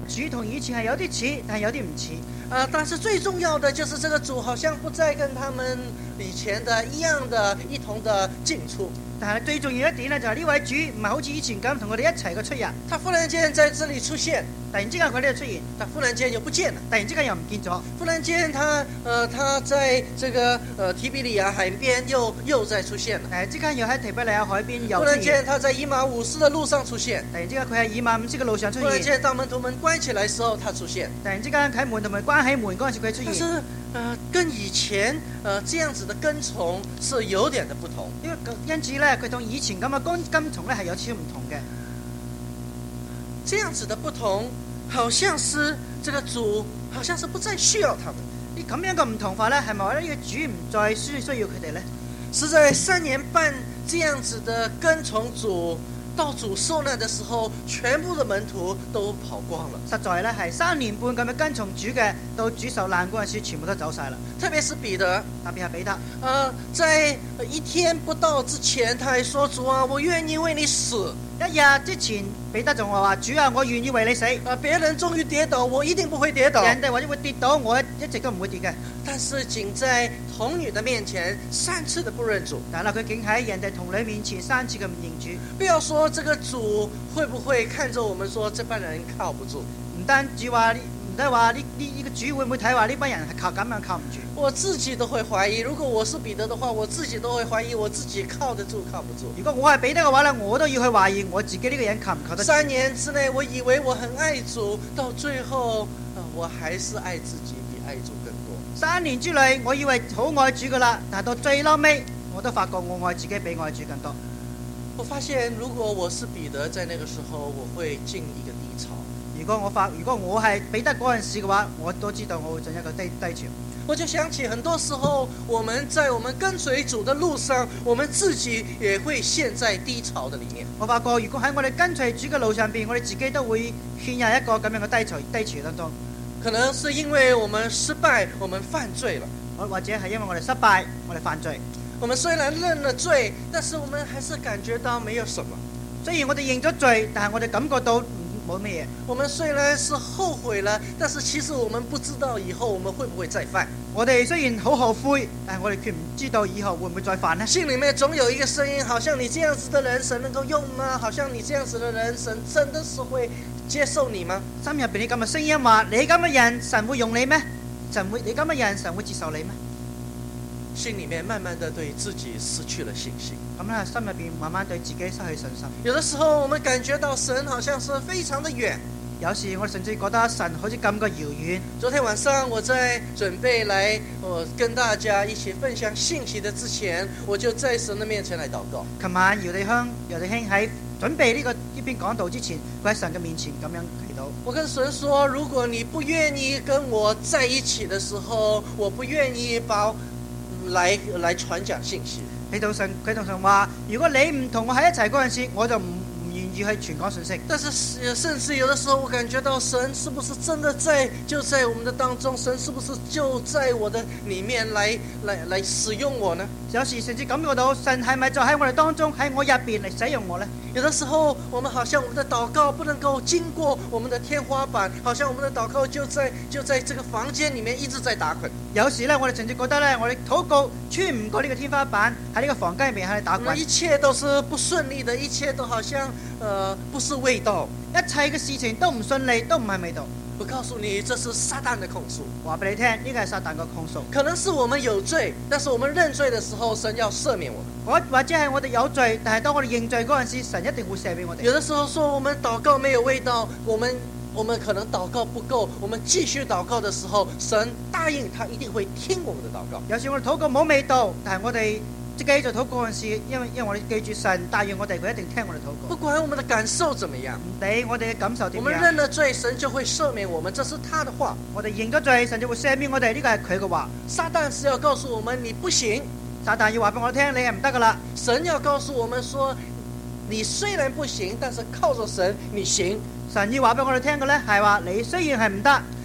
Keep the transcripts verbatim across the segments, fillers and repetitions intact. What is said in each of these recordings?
主同以前係有啲似，但係有啲唔似。 呃，但是最重要的就是这个主好像不再跟他们以前的一样的一同的进出。 但係最重要一點咧，就係呢位主唔係好似以前咁同我哋一齊嘅出入。 他忽然間在這裡出現， 突然之間佢呢度出現， 但忽然間又不見了。 突然之間又唔見咗。 忽然間他，呃，他在這個呃提比里亞海邊又又再出現了。 突然之間又喺提比利亞海邊又忽出現。 然間他在以馬忤斯的路上出現。 突然之間佢喺以馬忤斯嘅路上出現。 忽然間當門徒們關起來時候，他出現。 突然之間喺門同埋關起門嗰陣時佢出現。 但是，呃，跟以前呃這樣子的跟從是有點的不同。 因為因此咧，佢同以前咁嘅跟跟從咧係有少少唔同嘅。 這樣子的不同，好像是這個主好像是不再需要他們。 呢咁樣嘅唔同法咧，係咪話呢個主唔再需需要佢哋咧？ 是在三年半這樣子的跟從主，到主受難的時候，全部的門徒都跑光了。 實在咧係三年半咁樣跟從主嘅，到主受難嗰陣時，全部都走晒啦。 特別是彼得， 特別係彼得， 呃，在一天不到之前，他還說：主啊，我願意為你死。 一日之前，彼得仲話話：主啊，我願意為你死。 啊，別人終於跌倒，我一定不會跌倒。 人哋或者會跌倒，我一直都唔會跌嘅。 但是僅在童女的面前三次的不認主。 但係佢竟喺人哋童女面前三次嘅唔認主。 不要說這個主會不會看着我們說這班人靠不住， 唔單止話唔得話呢呢呢個主會唔會睇話呢班人係靠咁樣靠唔住？ 我自己都會懷疑，如果我是彼得的話，我自己都會懷疑我自己靠得住靠不住。 如果我係彼得嘅話咧，我都要去懷疑我自己呢個人靠唔靠得住。 三年之內，我以為我很愛主，到最後，呃，我還是愛自己比愛主更多。 三年之內，我以為好愛主噶啦，但係到最嬲尾，我都發覺我愛自己比愛主更多。 我發現，如果我是彼得，在那個時候，我會進一個低潮。 如果我發，如果我係彼得嗰陣時嘅話，我都知道我會進一個低低潮。 我就想起很多時候，我們在我們跟隨主的路上，我們自己也會陷在低潮的裏面。 我發覺，如果喺我哋跟隨主嘅路上邊，我哋自己都會陷入一個咁樣嘅低潮低潮當中。 可能是因為我們失敗，我們犯罪了， 或者係因為我哋失敗，我哋犯罪。 我們雖然認了罪，但是我們還是感覺到沒有什麼。 雖然我哋認咗罪，但係我哋感覺到冇乜嘢。 我們雖然是後悔了，但是其實我們不知道以後我們會不會再犯。 我哋雖然好後悔，但係我哋卻唔知道以後會唔會再犯呢？ 心裏面總有一個聲音，好像你這樣子的人，神能夠用嗎？好像你這樣子的人，神真的是會接受你嗎？ 心入邊你咁嘅聲音話：你咁嘅人，神會用你咩？神會你咁嘅人，神會接受你咩？ 心裏面慢慢的對自己失去了信心。 咁咧，心入邊慢慢對自己失去信心。 有的時候我們感覺到神好像是非常的遠。 有時我甚至覺得神好似咁個遙遠。 昨天晚上我在準備來我跟大家一起分享信息的之前，我就在神的面前來禱告。 琴晚姚弟兄姚弟兄喺準備呢個呢篇講道之前，佢喺神嘅面前咁樣祈禱。 我跟神說：如果你不願意跟我在一起的時候，我不願意把來來傳講信息。 佢同神佢同神話：如果你唔同我喺一齊嗰陣時，我就唔唔願意去傳講信息。 但是甚至有的時候，我感覺到神是不是真的在就在我們的當中？神是不是就在我的裡面來來來使用我呢？ 有時甚至感覺到神係咪就喺我哋當中喺我入邊嚟使用我呢？ 有的時候，我們好像我們的禱告不能夠經過我們的天花板，好像我們的禱告就在就在這個房間裡面一直在打滾。 有時呢，我哋甚至覺得呢，我哋禱告穿唔過呢個天花板，喺呢個房間入面喺度打滾。 一切都是不順利的，一切都好像呃不是味道， 一切嘅事情都唔順利，都唔係味道。 我告訴你，這是撒旦的控訴。 話俾你聽，呢個係撒旦嘅控訴。 可能是我們有罪，但是我們認罪的時候，神要赦免我們。 或或者係我哋有罪，但係當我哋認罪嗰陣時，神一定會赦免我哋。 有的時候說我們禱告沒有味道，我們我們可能禱告不夠，我們繼續禱告的時候，神答應他一定會聽我們的禱告。 有時我哋禱告冇味道，但係我哋即係繼續禱告嗰陣時，因為因為我哋記住神答應我哋，佢一定聽我哋禱告。 不管我們的感受怎麼樣， 唔理我哋嘅感受點樣， 我們認了罪，神就會赦免我們，這是他的話。 我哋認咗罪，神就會赦免我哋，呢個係佢嘅話。 撒旦是要告訴我們你不行， 撒旦要話俾我聽，你係唔得噶啦。 神要告訴我們說，你雖然不行，但是靠着神你行。 神要話俾我哋聽嘅咧，係話你雖然係唔得，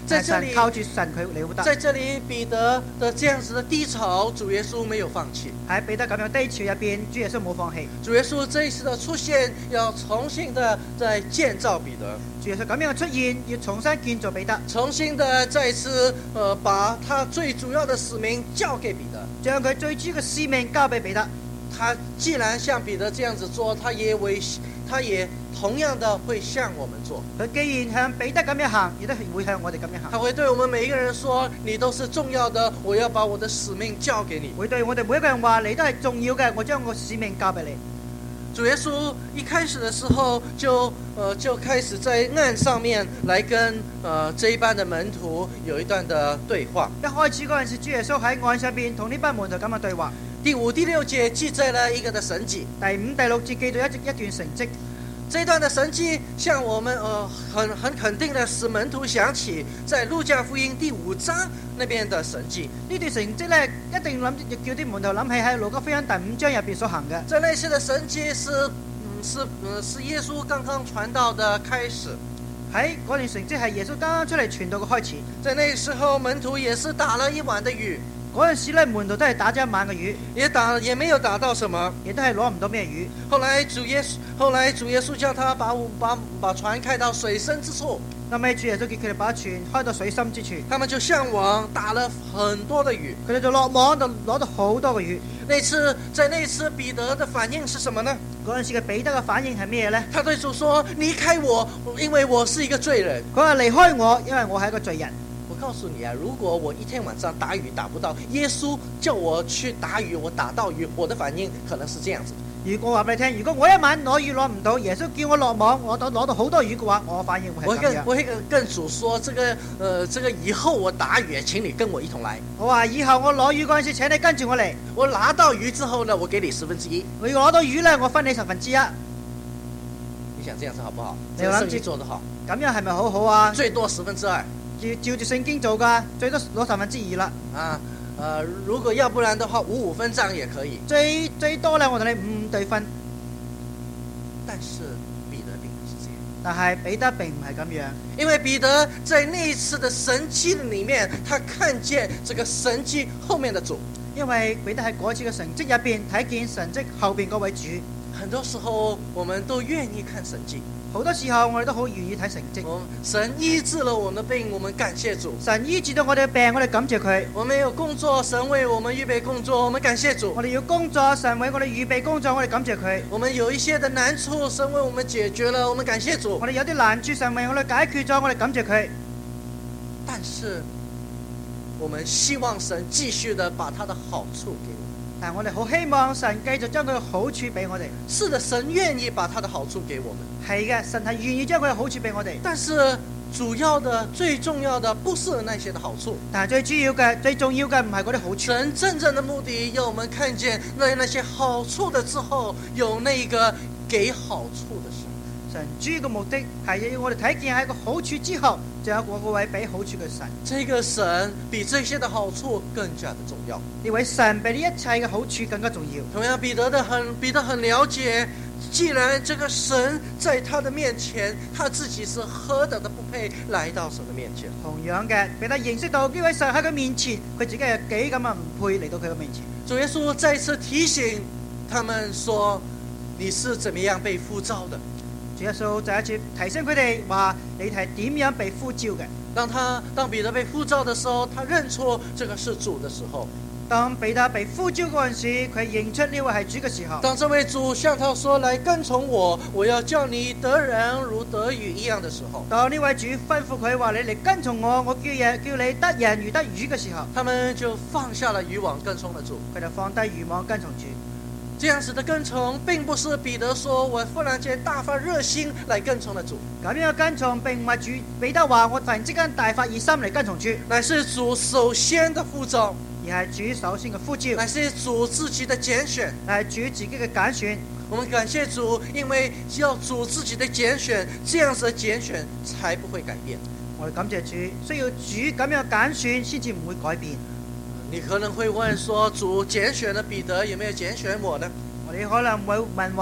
在這裡但係靠住神佢嚟活得。 在這裡彼得的這樣子的低潮，主耶穌沒有放棄。 喺彼得咁樣低潮入邊，主耶穌冇放棄。 主耶穌這一次的出現，要重新的再建造彼得。 主耶穌咁樣嘅出現，要重新建造彼得， 重新的再次，呃，把他最主要的使命交給彼得， 將佢最主要嘅使命交俾彼得。 他既然像彼得這樣子做，他也為，他也同樣的會向我們做。 佢既然向彼得咁樣行，亦都會向我哋咁樣行。 他會對我們每一個人說：你都是重要的，我要把我的使命交給你。 會對我哋每一個人話：你都係重要嘅，我將我使命交俾你。 主耶穌一開始的時候就，呃，就開始在岸上面來跟，呃，這一班的門徒有一段的對話。 一開始嗰陣時，主耶穌喺岸上邊同呢班門徒咁樣對話。 第五、第六節記載了一個的神蹟。 第五、第六節記到一一段成績。 這一段的神蹟向我們，呃，很很肯定的使門徒想起在路加福音第五章那邊的神蹟。 呢段成績呢，一定諗亦叫啲門徒諗起喺路加福音第五章入邊所行嘅。 在那次的神蹟是，嗯，是，呃，是耶穌剛剛傳道的開始。 喺嗰段成績係耶穌剛剛出嚟傳道嘅開始。 在那時候門徒也是打了一晚的魚。 嗰陣時咧，門徒都係打咗一晚嘅魚， 也打也沒有打到什麼， 亦都係攞唔到咩魚。 後來主耶穌，後來主耶穌叫他把把把船開到水深之處。 後尾主耶穌叫佢哋把船開到水深之處， 他們就上網打了很多的魚， 佢哋就落網就攞到好多嘅魚。 那次在那次彼得的反應是什麼呢？ 嗰陣時嘅彼得嘅反應係咩呢？ 他對主說：離開我，因為我是一個罪人。 佢話離開我，因為我係一個罪人。 我告訴你啊，如果我一天晚上打魚打不到，耶穌叫我去打魚，我打到魚，我的反應可能是這樣子。 如果我話俾你聽，如果我一晚攞魚攞唔到，耶穌叫我落網，我都攞到好多魚嘅話，我反應會係咁樣。 我會跟跟主說，這個，呃，這個以後我打魚，請你跟我一同來。 我話以後我攞魚嗰陣時，請你跟住我嚟。 我拿到魚之後呢，我給你十分之一。 我要攞到魚呢，我分你十分之一。 你想這樣子好不好？ 你這個生意做得好。 咁樣係咪好好啊？ 最多十分之二。 照照住聖經做噶，最多攞十分之二啦。 啊，呃，如果要不然的話，五五分賬也可以。 最最多咧，我同你五對分。 但是彼得並不是這樣。 但係彼得並唔係咁樣， 因為彼得在那一次的神蹟裏面，他看見這個神蹟後面的主。 因為彼得喺嗰次嘅神蹟入邊睇見神蹟後邊嗰位主。 很多時候，我們都願意看神蹟。 好多時候我哋都好願意睇成績。 神醫治了我們的病，我們感謝主。 神醫治到我哋嘅病，我哋感謝佢。 我們有工作，神為我們預備工作，我們感謝主。 我哋要工作，神為我哋預備工作，我哋感謝佢。 我們有一些的難處，神為我們解決了，我們感謝主。 我哋有啲難處，神為我哋解決咗，我哋感謝佢。 但是我們希望神繼續的把他的好處給我們。 但我哋好希望神繼續將佢嘅好處俾我哋。 是的，神願意把他的好處給我們。 係嘅，神係願意將佢嘅好處俾我哋。 但是主要的、最重要的不是那些的好處。 但係最主要嘅、最重要嘅唔係嗰啲好處。 神真正的目的要我們看見那那些好處的之後，有那個給好處的神。 神主要嘅目的係要我哋睇見喺個好處之後，仲有嗰個位俾好處嘅神。 這個神比這些的好處更加的重要。 呢位神比呢一切嘅好處更加重要。 同樣，彼得的很彼得很了解，既然這個神在他的面前，他自己是何等的不配來到神的面前。 同樣嘅，彼得認識到呢位神喺佢面前，佢自己係幾咁啊唔配嚟到佢嘅面前。 主耶穌再次提醒他們說：你是怎麼樣被呼召的？ 主耶穌再一次提醒佢哋話：你係點樣被呼召嘅？ 當他當彼得被呼召的時候，他認出這個是主的時候。 當彼得被呼召嗰陣時，佢認出呢位係主嘅時候。 當這位主向他說：來跟從我，我要叫你得人如得魚一樣的時候。 當呢位主吩咐佢話：你嚟跟從我，我叫嘢叫你得人如得魚嘅時候， 他們就放下了漁網，跟從了主。 佢就放低漁網跟從主。 這樣子的跟從，並不是彼得說我忽然間大發熱心來跟從了主。 咁樣嘅跟從並唔係主彼得話我突然之間大發熱心嚟跟從主， 乃是主首先的呼召， 而係主首先嘅呼召， 乃是主自己的揀選， 係主自己嘅揀選。 我們感謝主，因為要主自己的揀選，這樣子的揀選才不會改變。 我哋感謝主，需要主咁樣揀選先至唔會改變。 你可能會問說，主揀選了彼得，有沒有揀選我呢？ 我哋可能會問話，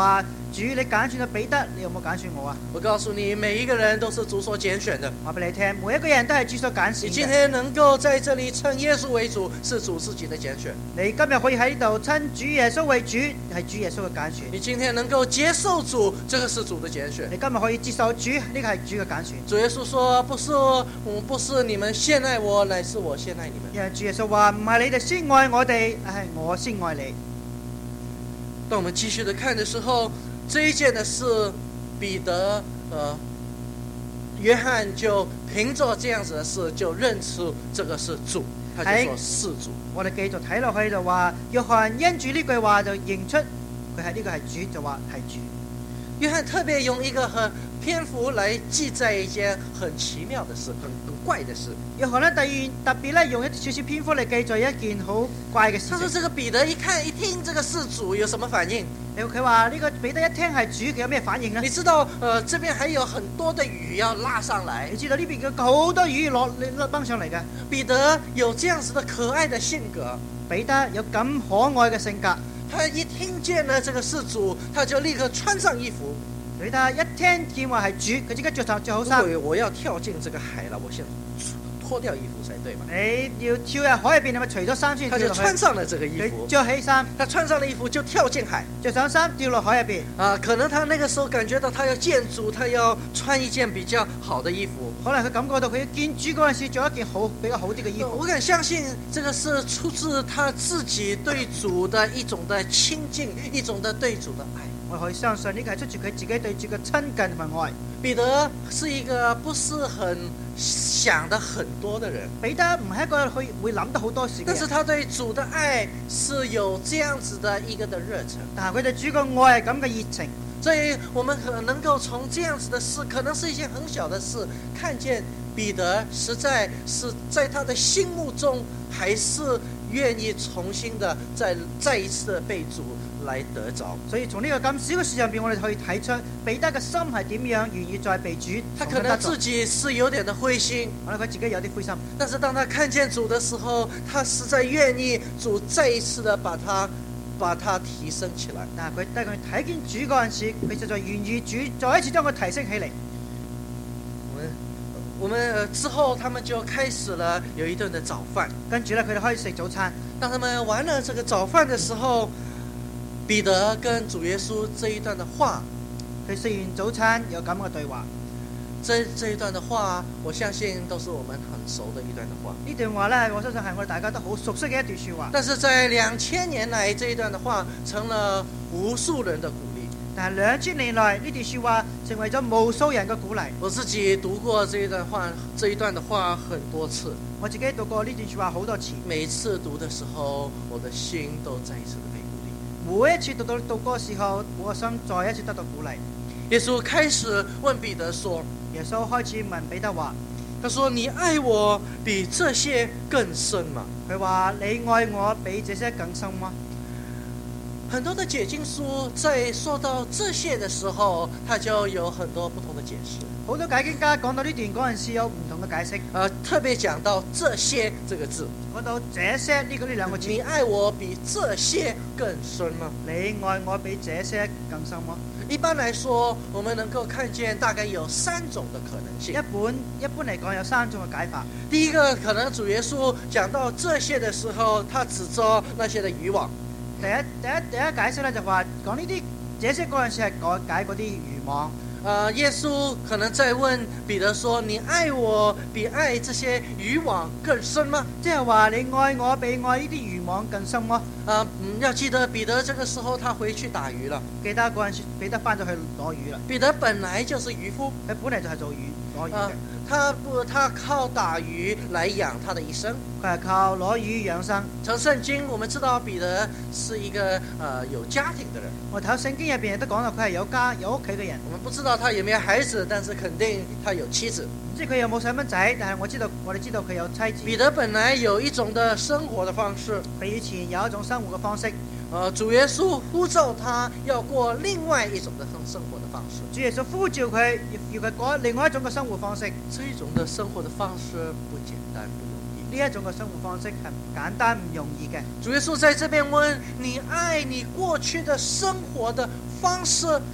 主你揀選咗彼得，你有冇揀選我啊？ 我告訴你，每一個人都是主所揀選的。 話俾你聽，每一個人都係主所揀選嘅。 你今天能夠在這裡稱耶穌為主，是主自己的揀選。 你今日可以喺呢度稱主耶穌為主，係主耶穌嘅揀選。 你今天能夠接受主，這個是主的揀選。 你今日可以接受主，呢個係主嘅揀選。 主耶穌說：不是我，不是你們先愛我，乃是我先愛你們。 因為主耶穌話唔係你哋先愛我哋，係我先愛你。 當我們繼續的看的時候，這一件的事，彼得、呃、約翰就憑着這樣子的事，就認出這個是主，他就說是主。 我哋繼續睇落去就話，約翰因住呢句話就認出佢係呢個係主，就話係主。 約翰特別用一個很篇幅來記載一件很奇妙的事，很很怪的事。 約翰呢，特特別咧用一少少篇幅嚟記載一件好怪嘅事情。 他說：這個彼得一看一聽這個是主，有什麼反應？ 佢話呢個彼得一聽係主，佢有咩反應呢？ 你知道，呃，這邊還有很多的魚要拉上來。 你知道呢邊嘅好多魚落掹上嚟嘅。 彼得有這樣子的可愛的性格， 彼得有咁可愛嘅性格。 他一聽見呢這個是主，他就立刻穿上衣服。 彼得一聽見話係主，佢即刻着上着好衫。 我要跳進這個海了，我先脫掉衣服才對嘛。 你要跳入海入邊，你咪除咗衫先。 他就穿上了這個衣服， 着起衫， 他穿上了衣服就跳進海， 着上衫掉落海入邊。 啊，可能他那個時候感覺到他要見主，他要穿一件比較好的衣服。 可能佢感覺到佢要見主嗰陣時，着一件好比較好啲嘅衣服。 我敢相信，這個是出自他自己對主的一種的親近，一種的對主的愛。 我可以相信呢個係出自佢自己對主嘅親近同埋愛。 彼得是一個不是很想得很多的人， 彼得唔係一個會會諗得好多事嘅人， 但是他對主的愛是有這樣子的一個的熱忱。 但係佢對主嘅愛係咁嘅熱情。 所以我們可能夠從這樣子的事，可能是一件很小的事，看見彼得實在是在他的心目中，還是願意重新的再再一次的被主來得着。 所以從呢個咁小嘅事上邊，我哋可以睇出彼得嘅心係點樣，願意再被主。 他可能自己是有點的灰心， 可能佢自己有啲灰心。 但是當他看見主的時候，他實在願意主再一次的把他把他提升起來。 但係佢當佢睇見主嗰陣時，佢實在願意主再一次將佢提升起嚟。 我們我們之後，他們就開始了有一頓的早飯。 跟住咧，佢哋開始食早餐。 當他們玩了這個早飯的時候，彼得跟主耶穌這一段的話， 佢食完早餐有咁嘅對話。 這這一段的話，我相信都是我們很熟的一段的話。 呢段話呢，我相信係我哋大家都好熟悉嘅一段說話。 但是在兩千年來，這一段的話成了無數人的鼓勵。 但係兩千年來呢段說話成為咗無數人嘅鼓勵。 我自己讀過這一段話，這一段的話很多次。 我自己讀過呢段說話好多次。 每次讀的時候，我的心都再一次的被鼓勵。 每一次讀到讀嗰個時候，我心再一次得到鼓勵。 耶穌開始問彼得說： 耶穌開始問彼得話， 他說：你愛我比這些更深嗎？ 佢話你愛我比這些更深嗎？ 很多的解經書在說到這些的時候，它就有很多不同的解釋。 好多解經家講到呢段嗰陣時有唔同嘅解釋。 呃，特別講到這些這個字， 講到這些呢個呢兩個字， 你愛我比這些更深嗎？ 你愛我比這些更深嗎？ 一般來說，我們能夠看見大概有三種的可能性。 一般一般嚟講有三種嘅解法。 第一個可能主耶穌講到這些的時候，他指着那些的漁網。 第一第一第一解釋咧就話講呢啲這些嗰陣時係講解嗰啲漁網。 呃，耶穌可能在問彼得說：你愛我比愛這些漁網更深嗎？ 即係話你愛我比愛呢啲漁網更深嗎？ 啊、嗯，要記得彼得這個時候他回去打魚了。 記得嗰陣時彼得翻咗去攞魚啦。 彼得本來就是漁夫， 佢本嚟就係做魚攞魚嘅。 啊他不，他靠打魚來養他的一生。 佢係靠攞魚養生。 從聖經我們知道彼得是一個呃有家庭的人。 我睇聖經入邊亦都講到佢係有家有屋企嘅人。 我們不知道他有沒有孩子，但是肯定他有妻子。 唔知佢有冇細蚊仔，但係我知道我哋知道佢有妻子。 彼得本來有一種的生活的方式， 佢以前有一種生活嘅方式。 呃，主耶穌呼召他要過另外一種的生活的方式。 主耶穌呼召佢要佢過另外一種嘅生活方式。 這一種的生活的方式不簡單不容易。 呢一種嘅生活方式係唔簡單唔容易嘅。 主耶穌在這邊問你愛你過去的生活的方式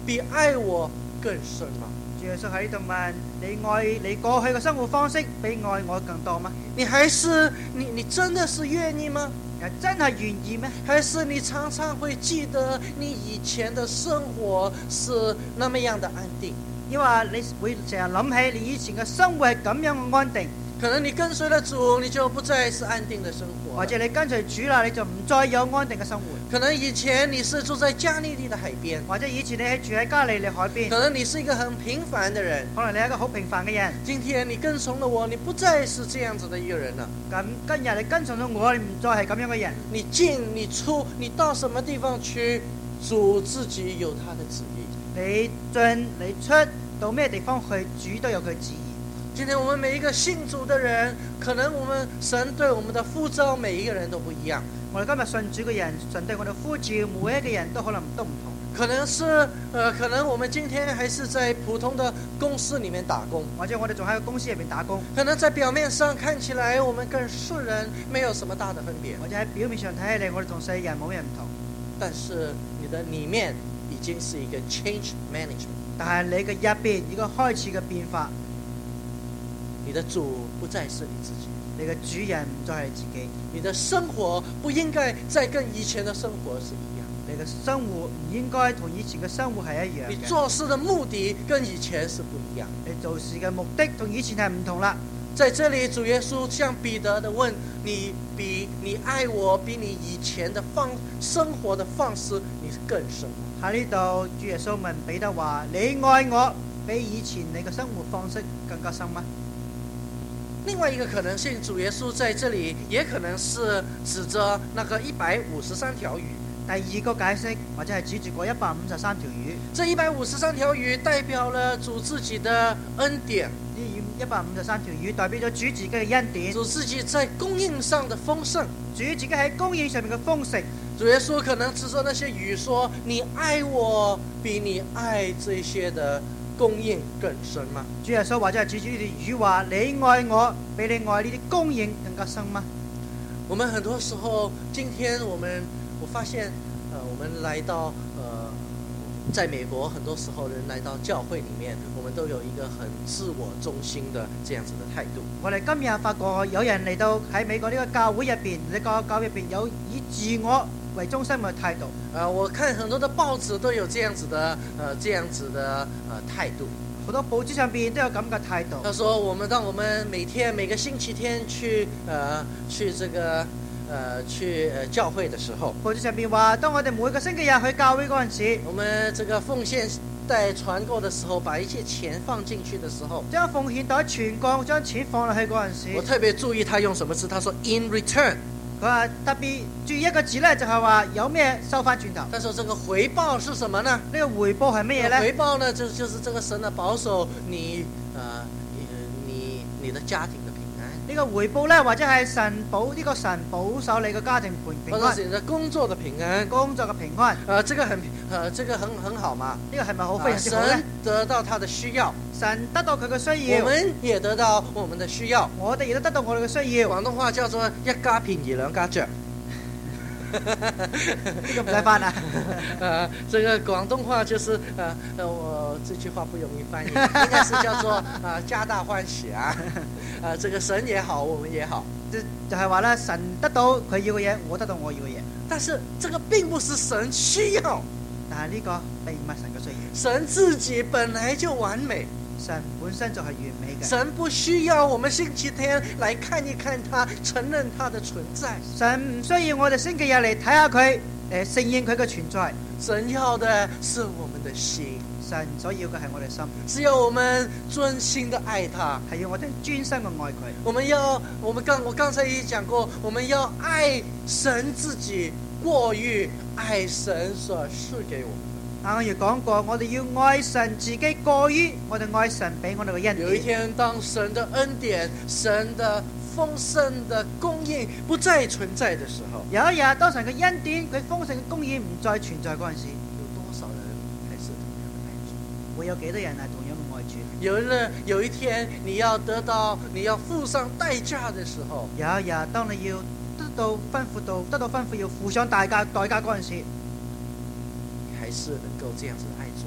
比愛我更深嗎？ 主耶穌喺呢度問你愛你過去嘅生活方式比愛我更多嗎？ 你還是你你真的是願意嗎？ 真係願意咩？ 還是你常常會記得你以前的生活是那麼樣的安定？ 因為你會成日諗起你以前嘅生活係咁樣嘅安定。 可能你跟隨了主，你就不再是安定的生活。 或者你跟隨主啦，你就唔再有安定嘅生活。 可能以前你是住在加利利的海邊， 或者以前你係住喺加利利海邊。 可能你是一個很平凡的人， 可能你係一個好平凡嘅人。 今天你跟從了我，你不再是這樣子的一個人了。 咁今日你跟從咗我，你唔再係咁樣嘅人。 你進你出，你到什麼地方去，主自己有他的旨意。 你進你出到咩地方去，主都有佢旨意。 今天我們每一個信主的人，可能我們神對我們的呼召，每一個人都不一樣。 我哋今日信主嘅人，神對我哋呼召，每一個人都可能都唔同。 可能是，呃，可能我們今天還是在普通的公司裏面打工， 或者我哋仲喺個公司入邊打工。 可能在表面上看起來，我們跟世人沒有什麼大的分別， 或者喺表面上睇起嚟，我哋同世人冇咩唔同。 但是你的裏面已經是一個 change management， 但係你嘅入邊一個開始嘅變化。 你的主不再是你自己， 你嘅主人唔再係你自己， 你的生活不應該再跟以前的生活是一樣， 你嘅生活唔應該同以前嘅生活係一樣嘅。 你做事的目的跟以前是不一樣， 你做事嘅目的同以前係唔同啦。 在這裏主耶穌向彼得的問，你比你愛我比你以前的方生活的方式你更深嗎？ 喺呢度主耶穌問彼得話，你愛我比以前你嘅生活方式更加深嗎？ 另外一個可能性，主耶穌在這裏也可能是指着那個一百五十三條魚。 第二個解釋或者係指住嗰一百五十三條魚。 這一百五十三條魚代表了主自己的恩典。 呢一百五十三條魚代表咗主自己嘅恩典。 主自己在供應上的豐盛。 主自己喺供應上面嘅豐盛。 主耶穌可能指着那些魚說：你愛我比你愛這些的供應更深嗎？ 主耶穌或者係指住呢條魚話：你愛我比你愛呢啲供應更加深嗎？ 我們很多時候，今天我們我發現，呃，我們來到呃，在美國，很多時候人來到教會裡面，我們都有一個很自我中心的這樣子的態度。 我哋今日發覺有人嚟到喺美國呢個教會入邊，呢個教會入邊有以自我為中心嘅態度。 呃，我看很多的報紙都有這樣子的，呃，這樣子的，呃，態度。 好多報紙上邊都有咁嘅態度。 他說：我們當我們每天每個星期天去，呃，去這個，呃，去呃教會的時候， 報紙上邊話，當我哋每個星期日去教會嗰陣時， 我們這個奉獻袋傳過的時候，把一些錢放進去的時候， 將奉獻袋傳過，將錢放落去嗰陣時， 我特別注意他用什麼字，他說 in return。 佢話特別注意一個字咧，就係話有咩收翻轉頭。 他說這個回報是什麼呢？ 呢個回報係乜嘢咧？ 回報呢，就就是這個神的保守你，呃，你你的家庭的平安。 呢個回報咧，或者係神保呢個神保守你嘅家庭平安， 或者是你的工作的平安， 工作嘅平安。 呃，這個很，呃，這個很很好嘛。 呢個係咪好非常之好咧？ 神得到他的需要， 神得到佢嘅需要， 我們也得到我們的需要。 我哋亦都得到我哋嘅需要。 廣東話叫做一家便宜兩家著。 呢個唔使翻啊！ 呃，這個廣東話就是，呃，我這句話不容易翻譯，應該是叫做啊、呃，皆大歡喜啊！啊、呃，這個神也好，我們也好， 就就係話咧，神得到佢要嘅嘢，我得到我要嘅嘢。 但是這個並不是神需要， 但係呢個並唔係神嘅需要。 神自己本來就完美。 神本身就係完美嘅， 神不需要我們星期天來看一看他，承認他的存在。 神唔需要我哋星期日嚟睇下佢，誒承認佢嘅存在。 神要的是我們的心， 神所要嘅係我哋心， 是要我們專心的愛他， 係要我哋專心嘅愛佢。 我們要，我們剛我剛才也講過，我們要愛神自己，過於愛神所賜給我們。 啱啱亦講過，我哋要愛神自己過於我哋愛神俾我哋嘅恩典。 有一天，當神的恩典、神的豐盛的供應不再存在的時候， 有一日當神嘅恩典、佢豐盛嘅供應唔再存在嗰陣時， 有多少人還是同樣的愛主？ 會有幾多人係同樣嘅愛主？ 有一有一天你要得到、你要付上代價的時候， 有一日當你要得到吩咐到、得到吩咐要付上代價代價嗰陣時， 還是能夠這樣子愛主嗎？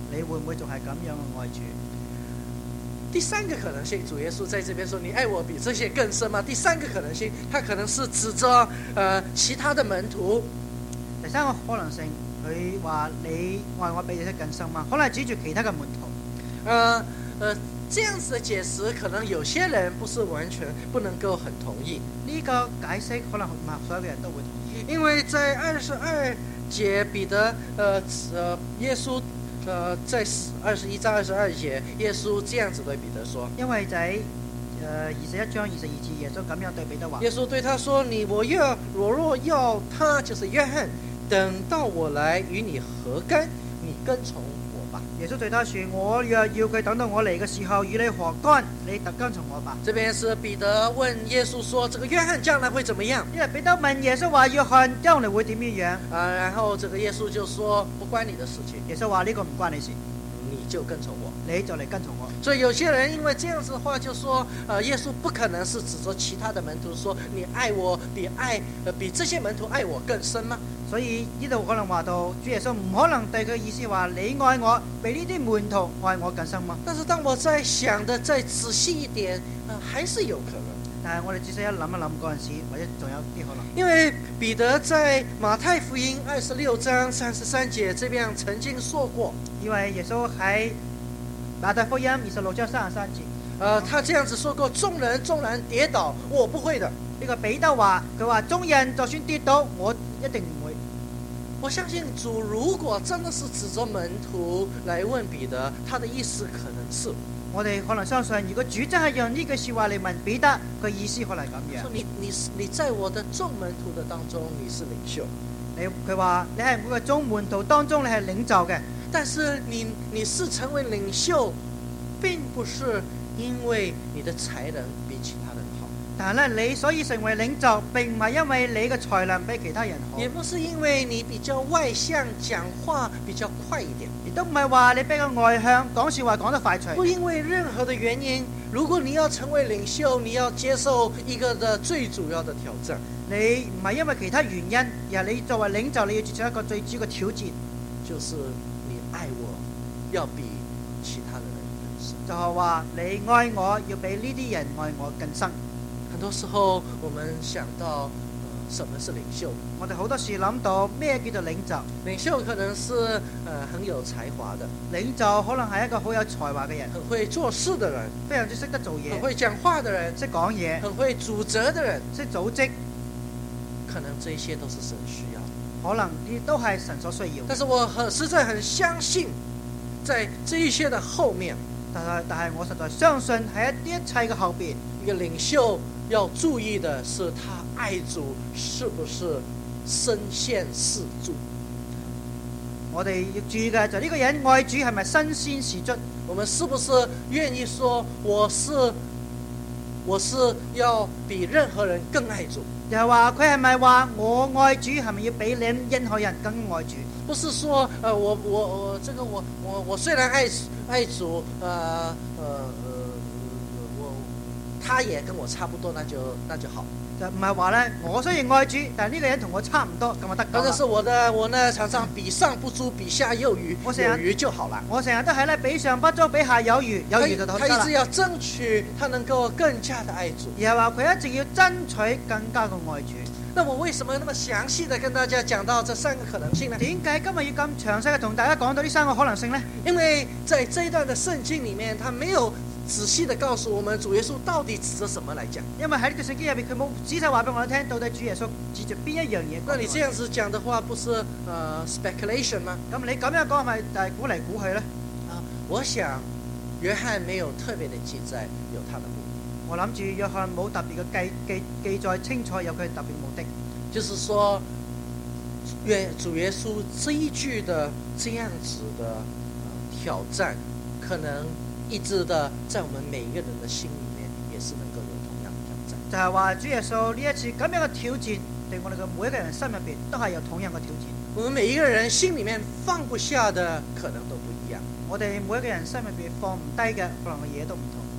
你會唔會仲係咁樣嘅愛主？ 第三個可能性，主耶穌在這邊說：你愛我比這些更深嗎？第三個可能性，他可能是指着呃其他的門徒。 第三個可能性，佢話你愛我比這些更深嗎？可能係指住其他嘅門徒。 呃呃，這樣子的解釋，可能有些人不是完全不能夠很同意。 呢個解釋可能唔係所有嘅人都會同意， 因為在二十二節彼得，呃呃耶穌。呃，在二十一章二十二節，耶穌這樣子對彼得說： 因為就喺誒二十一章二十二節，耶穌咁樣對彼得話： 耶穌對他說：你我要我若要他，就是約翰，等到我來與你何干？你跟從我吧。 耶穌對他說：我若要佢等到我嚟嘅時候與你何干？你特跟從我吧。 這邊是彼得問耶穌說：這個約翰將來會怎麼樣？ 因為彼得問耶穌話：約翰將來會點樣樣？ 啊，然後這個耶穌就說：不關你的事情。 耶穌話呢個唔關你事， 你就跟從我， 你就嚟跟從我。 所以有些人因為這樣子的話，就說：呃，耶穌不可能是指着其他的門徒說，你愛我比愛呃比這些門徒愛我更深嗎？ 所以呢度可能話到主耶穌唔可能對佢意思話你愛我比呢啲門徒愛我更深嗎？ 但是當我再想得再仔細一點，呃，還是有可能。 但係我哋仔細一諗一諗嗰陣時，或者仲有啲可能。 因為彼得在馬太福音二十六章三十三節這邊曾經說過， 因為耶穌喺馬太福音二十六章三十三節， 呃，他這樣子說過：眾人縱然跌倒，我不會的。 呢個彼得話，佢話眾人就算跌倒，我一定唔會。 我相信主如果真的是指着門徒來問彼得，他的意思可能是。 我哋可能相信，如果主真係用呢句說話嚟問彼得，佢意思可能咁樣。 說你你你在我的眾門徒的當中，你是領袖。 你佢話你係每個眾門徒當中你係領袖嘅， 但是你你是成為領袖，並不是因為你的才能比其他人好。 但係咧，你所以成為領袖，並唔係因為你嘅才能比其他人好， 也不是因為你比較外向，講話比較快一點， 亦都唔係話你比較外向，講說話講得快脆。 不因為任何的原因。如果你要成為領袖，你要接受一個的最主要的挑戰。 你唔係因為其他原因，而係你作為領袖，你要接受一個最主要嘅挑戰， 就是你愛我要比其他的人更深。 就係話你愛我要比呢啲人愛我更深。 很多時候我們想到，呃，什麼是領袖？ 我哋好多時諗到咩叫做領袖？ 領袖可能是呃很有才華的， 領袖可能係一個好有才華嘅人， 很會做事的人， 非常之識得做嘢， 很會講話的人， 識講嘢， 很會組織的人， 識組織， 可能這些都是神需要的。 可能呢都係神所需要。 但是我很實在很相信，在這一些的後面， 但係但係我實在相信喺一啲一切嘅後邊， 一個領袖要注意的是，他愛主是不是身先士卒。 我哋要注意嘅就係呢個人愛主係咪身先士卒？ 我們是不是願意說我是我是要比任何人更愛主？ 又係話佢係咪話我愛主係咪要比你任何人更愛主？ 不是說，呃，我我我這個我我我雖然愛愛主，呃呃呃，我他也跟我差不多，那就那就好。 就唔係話咧，我雖然愛主，但係呢個人同我差唔多，咁就得㗎啦。 但是我呢，我呢常常比上不足，比下有餘， 我成日有餘就好了。 我成日都係咧，比上不足，比下有餘，有餘就得啦。 他一直要爭取，他能夠更加的愛主。 而係話佢一直要爭取更加嘅愛主。 那我為什麼那麼詳細的跟大家講到這三個可能性呢？ 點解今日要咁詳細嘅同大家講到呢三個可能性呢？ 因為在這一段的聖經裡面，他沒有仔細的告訴我們主耶穌到底指着什麼來講。 因為喺呢段聖經入邊，佢冇仔細話俾我哋聽，到底主耶穌指住邊一樣嘢。 那你這樣子講的話，不是呃 speculation 嗎？ 咁你咁樣講係咪就係估嚟估去呢？ 啊，我想約翰沒有特別的記載有他的目的。 我諗住約翰冇特別嘅記記記載清楚有佢特別目的， 就是說，約主耶穌這一句的這樣子的、呃、挑戰，可能一直的在我們每一個人的心裡面，也是能夠有同樣的挑戰。 就係話主耶穌呢一次咁樣嘅挑戰，對我哋嘅每一個人心入邊都係有同樣嘅挑戰。 我們每一個人心裡面放不下的，可能都不一樣。 我哋每一個人心入邊放唔低嘅，可能嘅嘢都唔同。 可能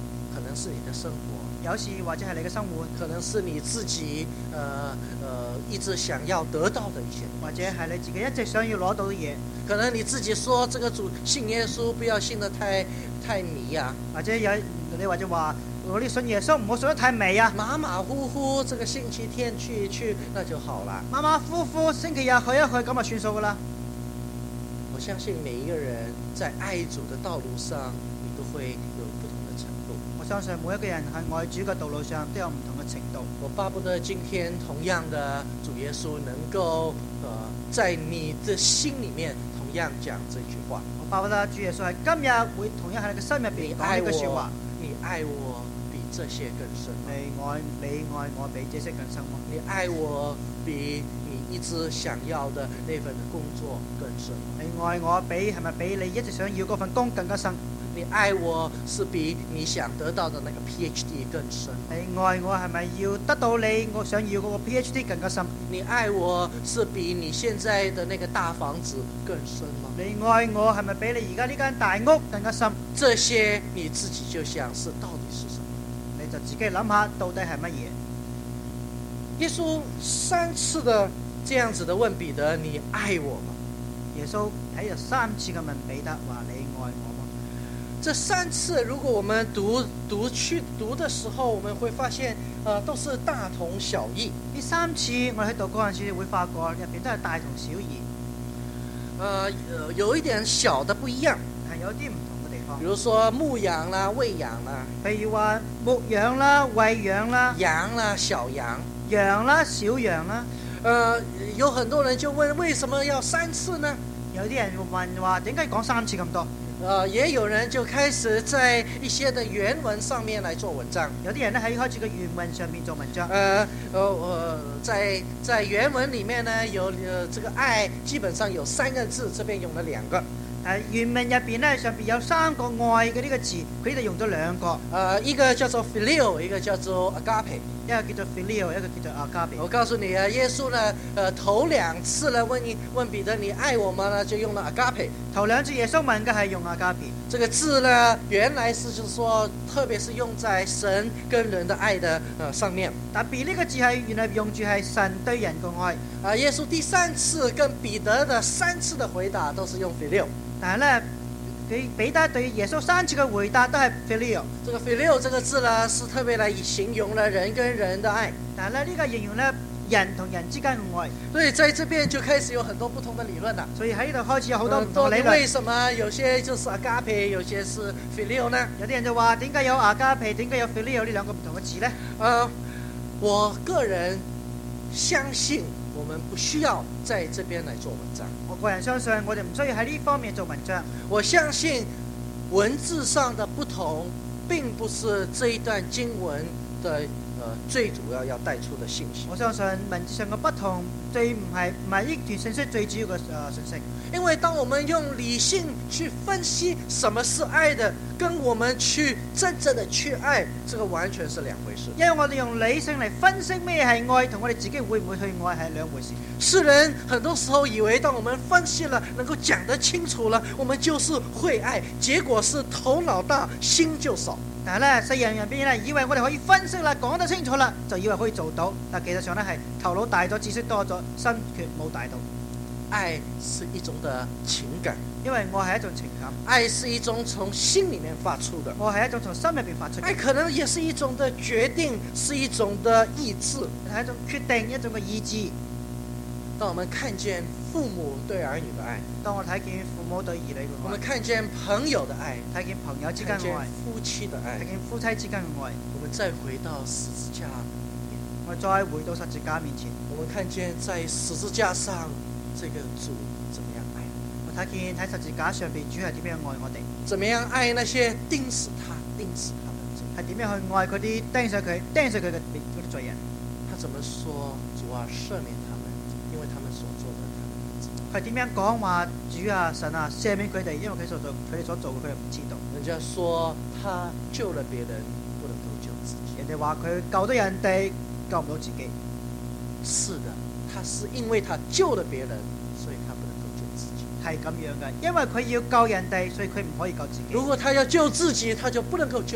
能是你的生活， 有時或者係你嘅生活， 可能是你自己呃呃一直想要得到的一些， 或者係你自己一直想要攞到嘅嘢， 可能你自己說這個主信耶穌不要信得太太迷啊， 或者有你或者話我哋信耶穌唔好信得太美啊， 馬馬虎虎這個星期天去一去那就好了。 馬馬虎虎星期日去一去咁就算數噶啦。 我相信每一個人在愛主的道路上，你都會有不同的程度。 我相信每一個人喺愛主嘅道路上都有唔同嘅程度。 我巴不得今天同樣的主耶穌能夠，呃，在你的心裏面同樣講這句話。 我巴不得主耶穌喺今日會同樣喺你嘅心入邊講呢句說話。 你愛我比這些更深。 你愛你愛我比這些更深嗎？ 你愛我比你一直想要的那份工作更深。 你愛我比係咪比你一直想要嗰份工更加深？ 你愛我是比你想得到的那個 P H D 更深。 你愛我係咪要得到你我想要嗰個 P H D 更加深？ 你愛我是比你現在的那個大房子更深嗎？ 你愛我係咪比你而家呢間大屋更加深？ 這些你自己就想是到底是什麼？ 你就自己諗下到底係乜嘢？ 耶穌三次的這樣子的問彼得：你愛我嗎？ 耶穌喺度三次嘅問彼得話：你愛我嗎？ 這三次，如果我們讀讀去讀的時候，我們會發現，呃，都是大同小異。 呢三次我喺讀嗰陣時會發覺入邊都係大同小異。 呃，有一點小的不一樣， 係有啲唔同嘅地方。 比如說牧養啦、餵養啦， 譬如話牧養啦、餵養啦、 羊啦、小羊、 羊啦、小羊啦。 呃，有很多人就問，為什麼要三次呢？ 有啲人問話，點解講三次咁多？ 呃，也有人就開始在一些的原文上面來做文章。 有啲人咧喺開始嘅原文上面做文章。 呃呃呃，在在原文裡面呢，有呃這個愛基本上有三個字，這邊用了兩個。 誒原文入邊咧，上邊有三個愛嘅呢個字，佢哋用咗兩個。 呃，一個叫做 phileo， 一個叫做 agape。 一個叫做 phileo， 一個叫做 agape。 我告訴你啊，耶穌呢，呃頭兩次呢問你問彼得你愛我嗎呢，就用了 agape。 頭兩次耶穌問嘅係用 agape。 這個字呢，原來是就是說，特別是用在神跟人的愛的呃上面。 特別呢個字係原來用住係神對人嘅愛。 啊，耶穌第三次跟彼得的三次的回答都是用 phileo。 但係咧，佢彼得對耶穌三次嘅回答都係 phileo。 這個 phileo 這個字呢，是特別來形容了人跟人的愛。 但係咧，呢個形容咧人同人之間嘅愛。 所以在這邊就開始有很多不同的理論啦。 所以喺呢度開始有好多唔呃同嘅理論。 為什麼有些就是 agape，有些是 phileo 呢？ 有啲人就話點解有 agape，點解有 phileo 呢兩個唔同嘅詞呢？ 呃，我個人相信我們不需要在這邊來做文章。 我個人相信我哋唔需要喺呢方面做文章。 我相信文字上的不同，並不是這一段經文的呃最主要要帶出的信息。 我相信文字上嘅不同，最唔係唔係呢段信息最主要嘅誒信息。 因為當我們用理性去分析什麼是愛的，跟我們去真正的去愛，這個完全是兩回事。 因為我哋用理性嚟分析咩係愛，同我哋自己會唔會去愛係兩回事。 世人很多時候以為，當我們分析了，能夠講得清楚了，我們就是會愛，結果是頭腦大，心就少。 但係咧，世人入邊咧，以為我哋可以分析啦，講得清楚啦，就以為可以做到。但其實上咧係頭腦大咗，知識多咗，心卻冇大到。 愛是一種的情感， 因為愛係一種情感， 愛是一種從心裡面發出的， 愛係一種從心入邊發出嘅。 愛可能也是一種的決定，是一種的意志， 係一種決定，一種嘅意志。 當我們看見父母對兒女的愛， 當我睇見父母對兒女嘅愛， 我們看見朋友的愛， 睇見朋友之間看見嘅愛， 夫妻的愛睇，見夫妻之間嘅愛， 我們再回到十字架， 我再回到十字架面前， 我們看見在十字架上這個主怎麼樣愛， 我睇見喺十字架上邊主係點樣愛我哋， 怎麼樣愛那些釘死他、釘死他的罪， 係點樣去愛嗰啲釘上佢、釘上佢嘅嗰啲罪人。 他怎麼說？主啊，赦免他們，因為他們所做的，他們不知道。 佢點樣講話？主啊，神啊，赦免佢哋，因為佢所做，佢哋所做嘅佢哋唔知道。 人家說他救了別人，不能夠救自己。 人哋話佢救咗人哋，救唔到自己。 是的，他是因為他救了別人，所以他不能夠救自己。 係咁樣嘅，因為佢要救人哋，所以佢唔可以救自己。 如果他要救自己，他就不能夠救別人。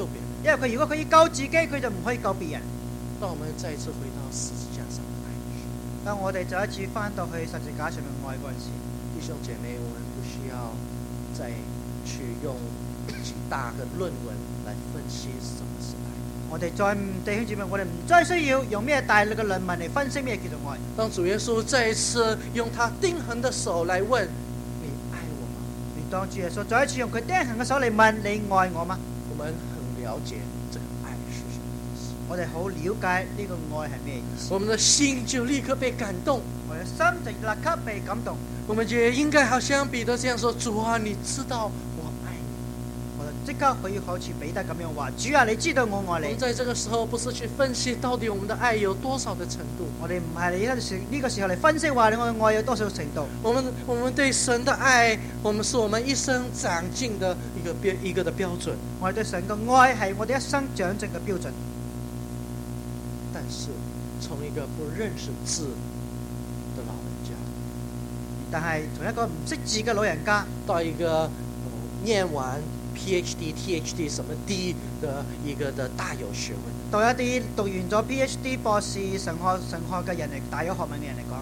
因為佢如果可以救自己，佢就唔可以救別人。 當我們再一次回到十字架上的愛， 當我哋再一次翻到去十字架上面愛嗰陣時， 弟兄姐妹，我們不需要再去用幾大嘅論文來分析什麼是愛。 我哋再唔弟兄姊妹，我哋唔再需要用咩大力嘅論文嚟分析咩叫做愛。 當主耶穌再一次用他釘痕的手來問你愛我嗎？ 你當主耶穌再一次用佢釘痕嘅手嚟問你愛我嗎？ 我們很了解這個愛是什麼意思， 我哋好了解呢個愛係咩意思。 我們的心就立刻被感動， 我哋心就立刻被感動。 我們就應該好像彼得這樣說：主啊，你知道我愛你。 我就即刻可以好似彼得咁樣話：主啊，你知道我愛你。 我們在這個時候不是去分析到底我們的愛有多少的程度， 我哋唔係你呢個時呢個時候嚟分析話你我嘅愛有多少程度。 我們我們對神的愛，我們是我們一生長進的一個標一個的標準。 我哋對神嘅愛係我哋一生長進嘅標準。 但是從一個不認識字的老人家， 但係從一個唔識字嘅老人家， 到一個、呃、念完 PhD、ThD 什麼 D 的一個的大有學問， 到一啲讀完咗 PhD 博士神學神學嘅人嚟，大有學問嘅人嚟講，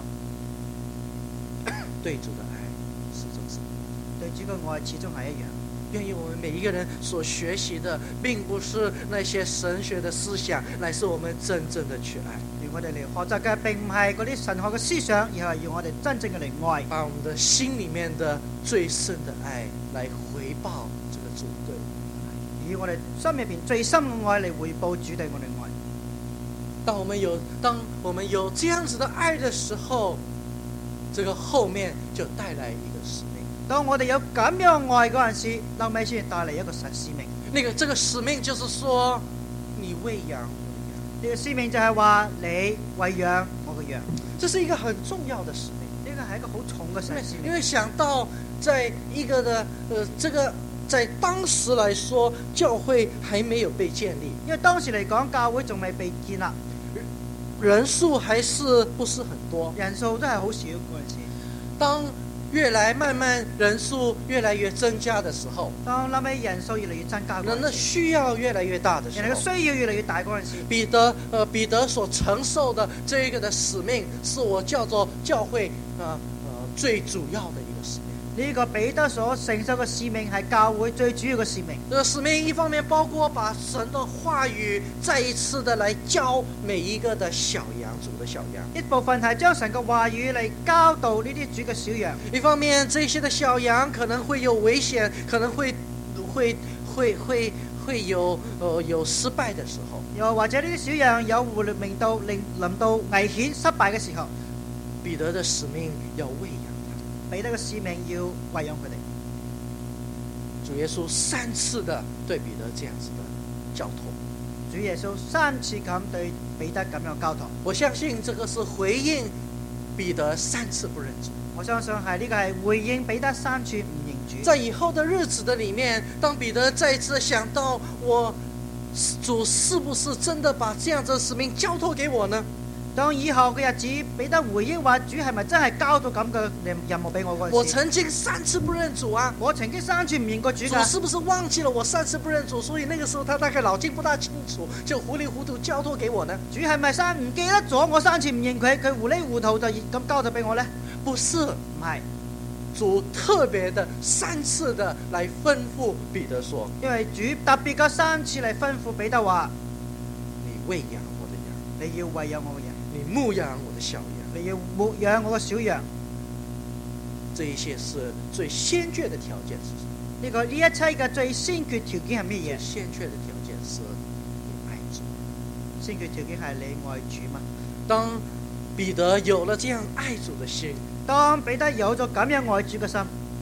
對主的愛始終是對主嘅愛始終係一樣。 願意我們每一個人所學習的，並不是那些神學的思想，乃是我們真正的去愛。 要我哋嚟學習嘅並唔係嗰啲神學嘅思想，而係要我哋真正嘅嚟愛， 把我們的心裏面的最深的愛來回報這個主對我們的愛。 以我哋心入邊最深嘅愛嚟回報主對我哋愛。 當我們有當我們有這樣子的愛的時候，這個後面就帶來一個使命。 當我哋有咁樣愛嗰陣時，後尾先帶嚟一個神使命。 那個這個使命就是說，你餵養我的羊。 呢個使命就係話你餵養我嘅羊， 這是一個很重要的使命。 呢個係一個好重嘅神使命。 因為想到在一個的呃這個在當時來說，教會還沒有被建立， 因為當時嚟講，教會仲未被建立， 人數還是不是很多， 人數都係好少嗰陣時。 當越來慢慢人數越來越增加的時候， 當後尾人數越嚟越增加， 人的需要越來越大的時候， 人哋嘅需要越嚟越大嗰陣時， 彼得呃彼得所承受的這一個的使命，是我叫做教會啊呃最主要的一個使命。 呢個彼得所承受嘅使命係教會最主要嘅使命。 這個使命一方面包括把神的話語再一次的來教每一個的小羊，主的小羊。 一部分係將神嘅話語嚟教導呢啲主嘅小羊。 一方面，這些的小羊可能會有危險，可能會會會會會有呃有失敗的時候。 又或者呢啲小羊有胡亂明到令臨到危險失敗嘅時候， 彼得的使命要餵養。 彼得嘅使命要餵養佢哋。 主耶穌三次的對彼得這樣子的交託， 主耶穌三次咁對彼得咁樣交託。 我相信這個是回應彼得三次不認主。 我相信係呢個係回應彼得三次唔認主。 在以後的日子的裏面，當彼得再次想到我主是不是真的把這樣子的使命交託給我呢？ 當以後嘅日子，彼得回應話：主係咪真係交到咁嘅任任務俾我嗰陣時？ 我曾經三次不認主啊！ 我曾經三次唔認過主主㗎。 是不是忘記了我三次不認主？所以那個時候他大概腦筋不大清楚，就糊裡糊塗交託給我呢？ 主係咪三唔記得咗我三次唔認佢，佢糊裡糊塗就咁交咗俾我呢？ 不是， 唔係。 主特別的三次的來吩咐彼得說： 因為主特別嘅三次嚟吩咐彼得話： 你餵養我的羊， 你要餵養我嘅人。 你牧養我的小羊， 你要牧養我嘅小羊。 這一切是最先決的條件是什麼？ 呢個呢一切嘅最先決條件係乜嘢？ 先決的條件是你愛主。 先決條件係你愛主嘛？ 當彼得有了這樣愛主的心， 當彼得有咗咁樣愛主嘅心，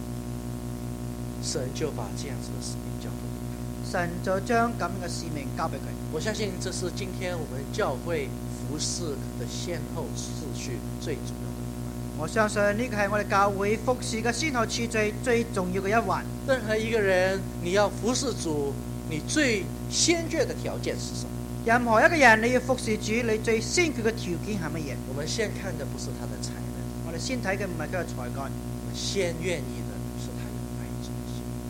神就把這樣子的使命交託給他。 神就將咁嘅使命交俾佢。 我相信這是今天我們教會服事的先後次序最主要的一環。 我相信呢個係我哋教會服侍嘅先後次序最重要嘅一環。 任何一個人你要服侍主，你最先決的條件是什麼？ 任何一個人你要服侍主，你最先決嘅條件係乜嘢？ 我們先看的不是他的才能， 我哋先睇嘅唔係佢嘅才幹， 我們先願意的是他有愛主的心。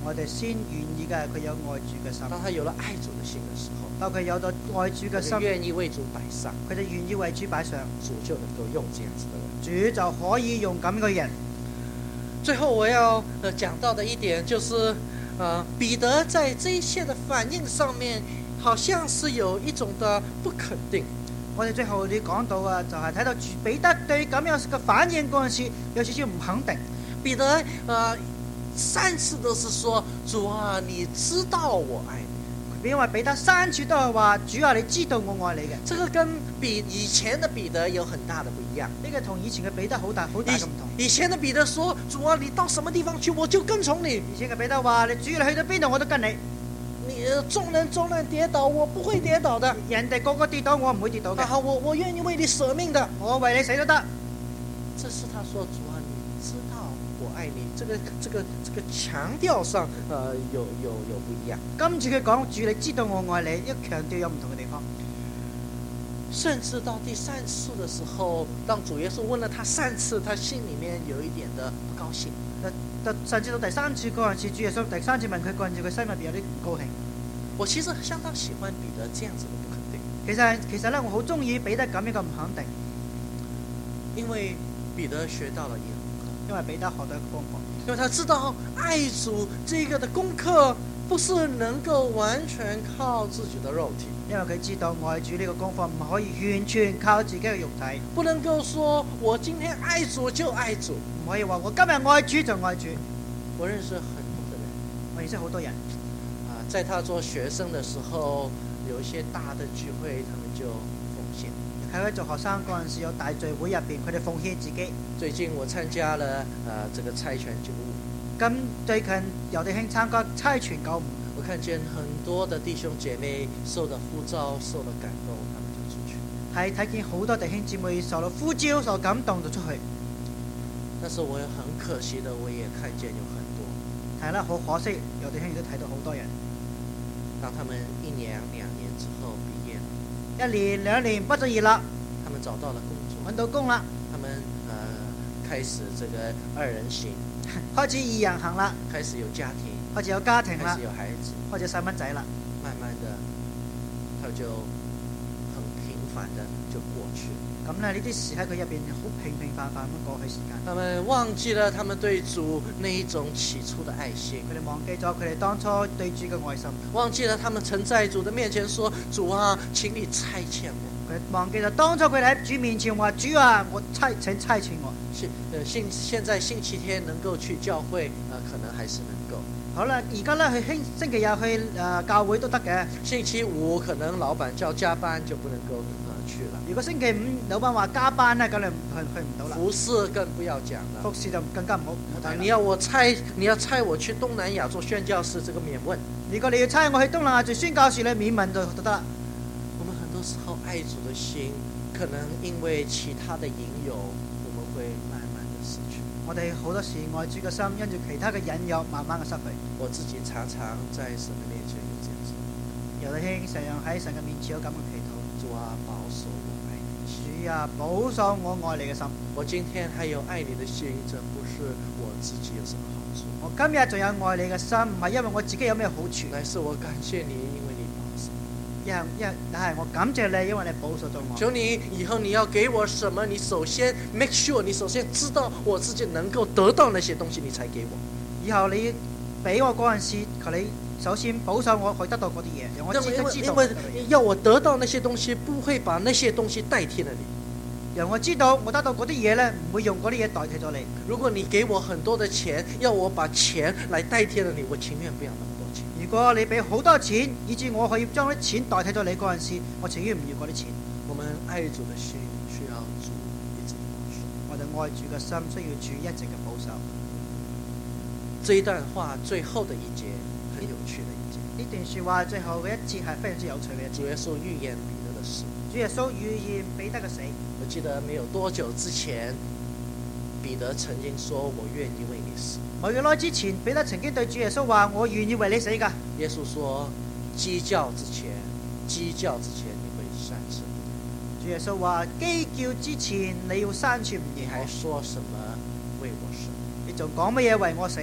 我哋先願意嘅係佢有愛主嘅心。 当他有了爱主的心的时候， 當佢有咗愛主嘅他就心， 愿意为主摆上， 佢就願意為主擺上， 主就能够用这样子的人。 主就可以用咁嘅人。 最後我要呃講到的一點就是，呃，彼得在這一切的反應上面，好像是有一種的不肯定。 我哋最後你講到啊，就係睇到彼得對咁樣嘅反應嗰陣時，有少少唔肯定。 彼得呃三次都是說：主啊，你知道我愛你。 因為彼得三次都係話：主啊，你知道我愛你嘅。 這個跟比以前的彼得有很大的不一樣。 呢個同以前嘅彼得好大好大嘅唔同。 以前的彼得說：主啊，你到什麼地方去，我就跟從你。 以前嘅彼得話：你主你去到邊度，我都跟你。 你眾人眾人跌倒，我不會跌倒的。 人哋個個跌倒，我唔會跌倒嘅。 好，我我願意為你捨命的， 我為你死都得。 這是他說：主啊，你知道我愛你。這個這個這個強調上，呃，有有有不一樣。 跟住佢講：主你知道我愛你，一強調有唔同嘅地方。 甚至到第三次的時候，當主耶穌問了他三次，他心裡面有一點的不高興。 甚至到第三次嗰陣時，主耶穌第三次問佢嗰陣時，佢心入邊有啲唔高興。 我其實相當喜歡彼得這樣子的不肯定。 其實其實咧，我好中意彼得咁樣嘅唔肯定， 因為彼得學到了一個功課， 因為彼得學到一個功課， 因為他知道愛主這個的功課不是能夠完全靠自己的肉體。 因為佢知道愛主呢個功課唔可以完全靠自己嘅肉體， 不能夠說我今天愛主就愛主， 唔可以話我今日愛主就愛主。 我認識很多的人， 我認識好多人啊，在他做學生的時候，有一些大的聚會，他們就奉獻。 喺佢做學生嗰陣時，有大聚會入邊，佢哋奉獻自己。 最近我參加了呃這個猜拳九五， 咁最近有弟兄參加猜拳九五。 我看見很多的弟兄姐妹受到呼召，受到感動，他們就出去。 係睇見好多弟兄姊妹受到呼召、受感動就出去。 但是我很可惜的，我也看見有很多。 係啦，好可惜，有弟兄亦都睇到好多人。 當他們一年、兩年之後畢業， 一年兩年畢咗業啦， 他們找到了工作， 揾到工啦， 他們呃開始這個二人行， 開始二人行啦， 開始有家庭。 開始有家庭啦開始，有孩子， 開始有細蚊仔啦， 慢慢的，他就很平凡的就過去。 咁咧呢啲事喺佢入邊好平平凡凡咁過去時間。 他們忘記了他們對主那一種起初的愛心， 佢哋忘記咗佢哋當初對主嘅愛心， 忘記了他們曾在主的面前說：主啊，請你差遣我。 佢忘記咗當初佢哋喺主面前話：主啊，我差請差遣我。 現呃現現在星期天能夠去教會，呃可能還是能夠。 好啦，而家咧去星星期日去誒、呃、教會都得嘅。 星期五可能老闆叫加班就不能夠呃去了。 如果星期五老闆話加班咧，咁你去去唔到啦。 服侍更不要講了， 服侍就更加唔好唔好睇啦。 你要我差，你要差我去東南亞做宣教士，這個免問。 如果你要差我去東南亞做宣教士咧，免問就得啦。 我們很多時候愛主的心，可能因為其他的引誘，我們會慢慢的失去。 我哋好多時愛主嘅心，因住其他嘅引誘，慢慢嘅失去。 我自己常常在神的面前有這樣子。 有弟兄成日喺神嘅面前有咁嘅祈禱： 主啊，保守我愛你的心。 主啊，保守我愛你嘅心。 我今天還有愛你的心，這不是我自己有什麼好處。 我今日仲有愛你嘅心，唔係因為我自己有咩好處， 乃是我感謝你，因為你保守。 一係一係，但係我感謝你，因為你保守咗我。 求你以後你要給我什麼，你首先 make sure，你首先知道我自己能夠得到那些東西，你才給我。 以後你俾我嗰陣時，求你首先保守我，可以得到嗰啲嘢，讓我自己知道。 因為要我得到那些東西，不會把那些東西代替了你。 讓我知道我得到嗰啲嘢咧，唔會用嗰啲嘢代替咗你。 如果你給我很多的錢，要我把錢來代替了你，我情願不要那麼多錢。 如果你俾好多錢，以致我可以將啲錢代替咗你嗰陣時，我情願唔要嗰啲錢。 我們愛主的心需要主一直保守。 我哋愛主嘅心需要主一直嘅保守。 這一段話最後的一節很有趣的一節。 呢段說話最後嘅一節係非常之有趣嘅一節。 主耶穌預言彼得的事。 主耶穌預言彼得嘅死。 我記得沒有多久之前，彼得曾經說：我願意為你死。 冇幾耐之前，彼得曾經對主耶穌話：我願意為你死㗎。 耶穌說：雞叫之前，雞叫之前你會三次。 主耶穌話：雞叫之前你要三次唔認我。 你還說什麼為我死？ 你仲講乜嘢為我死呢？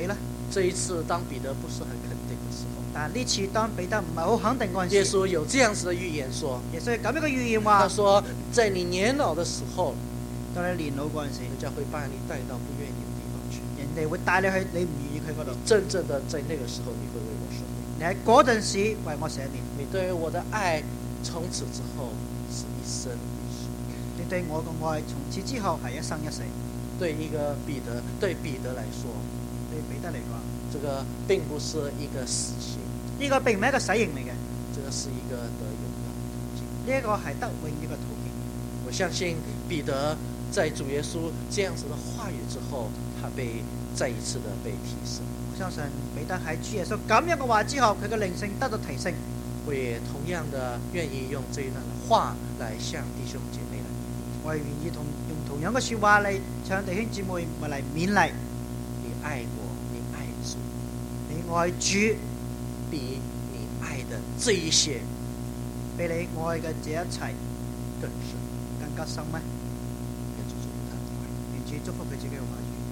这一次当彼得不是很肯定的时候， 但呢次當彼得唔係好肯定嗰陣時， 耶穌有這樣子的預言說， 耶穌係咁樣嘅預言他話： 說在你年老的時候， 到你年老嗰陣時， 人家會把你帶到不願意的地方去， 人哋會帶你去你唔願意去嗰度。 真正的在那個時候，你會為我捨命。 你喺嗰陣時為我捨命， 你對我的愛從此之後是一生一世。 你對我嘅愛從此之後係一生一世。 對一個彼得，對彼得來說， 對彼得嚟講， 這個並不是一個死刑， 呢個並唔係一個死刑嚟嘅， 這個是一個得永的途徑。 呢一個係得永呢個途徑。 我相信彼得在主耶穌這樣子的話語之後，他被再一次的被提升。 我相信彼得喺主耶穌咁樣嘅話之後，佢嘅靈性得到提升。 我也同樣的願意用這一段的話來向弟兄姐妹來勉勵。 我係願意同用同樣嘅説話嚟向弟兄姊妹嚟勉勵。 你愛我，你愛主， 你愛主比你愛的這一些比你愛嘅這一切更深， 更加深咩？ 願主祝福他的話語。 願主祝福佢自己嘅話語。